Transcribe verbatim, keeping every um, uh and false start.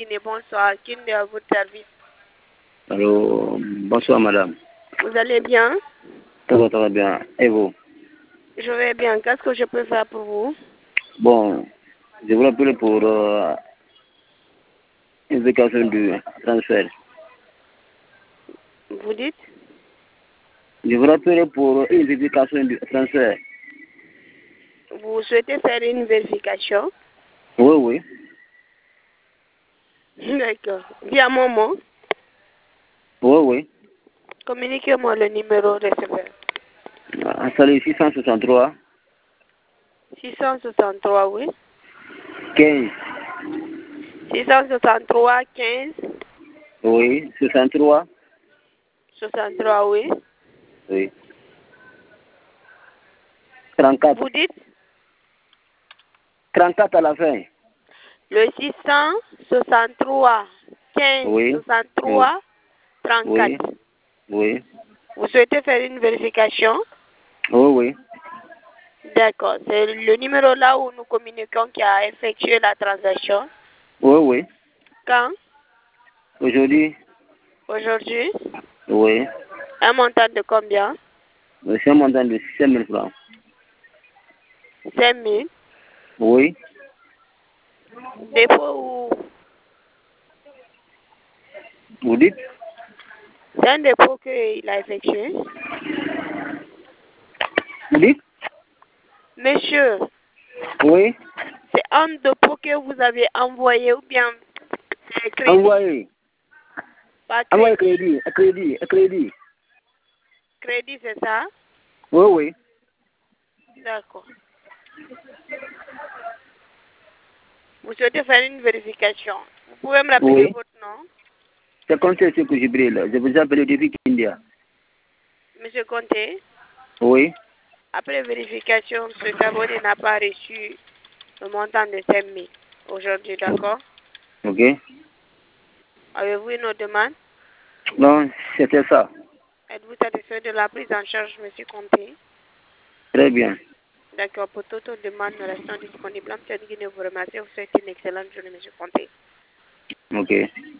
Guinée, bonsoir. Qui est à votre service? Allô, bonsoir madame. Vous allez bien? Ça va, ça va bien. Et vous? Je vais bien. Qu'est-ce que je peux faire pour vous? Bon, je vous appelle pour euh, une vacation du transfert. Vous dites? Je vous rappelle pour une vérification du transfert. Vous souhaitez faire une vérification? Oui, oui. D'accord. Via Momo, Oui, oui. communiquez-moi le numéro receveur. Ah, salut, six cent soixante-trois, six cent soixante-trois, oui. quinze. six cent soixante-trois, quinze. Oui, soixante-trois. soixante-trois, oui. Oui. trente-quatre. Vous dites? trente-quatre à la fin. Le six cent soixante-trois, quinze, Oui. soixante-trois, Oui. trente-quatre. Oui. Vous souhaitez faire une vérification? Oui, oui. D'accord. C'est le numéro là où nous communiquons qui a effectué la transaction. Oui, oui. Quand? Aujourd'hui? Aujourd'hui. Oui. Un montant de combien? C'est un montant de cinq mille francs. cinq mille. Oui. Dépôt ou... Vous dites? C'est un dépôt qu'il a effectué. Vous dites? Monsieur, Oui. c'est un dépôt que vous avez envoyé ou bien c'est crédit? Envoyé. Pas Envoyé crédit. crédit. Crédit. Crédit. Crédit, c'est ça? Oui, oui. D'accord. Vous souhaitez faire une vérification. Vous pouvez me rappeler Oui. votre nom? C'est Comté Sekou Jibril. Je vous appelle depuis India. Monsieur Conté, Oui. après vérification, cet abonné n'a pas reçu le montant de cinq mille aujourd'hui, d'accord? Ok. Avez-vous une autre demande? Non, c'était ça. Êtes-vous satisfait de la prise en charge, monsieur Conté? Très bien. D'accord, pour toute autre demande, nous restons disponibles. M. Guinée vous remercie. Vous souhaite une excellente journée, monsieur Conté. Ok.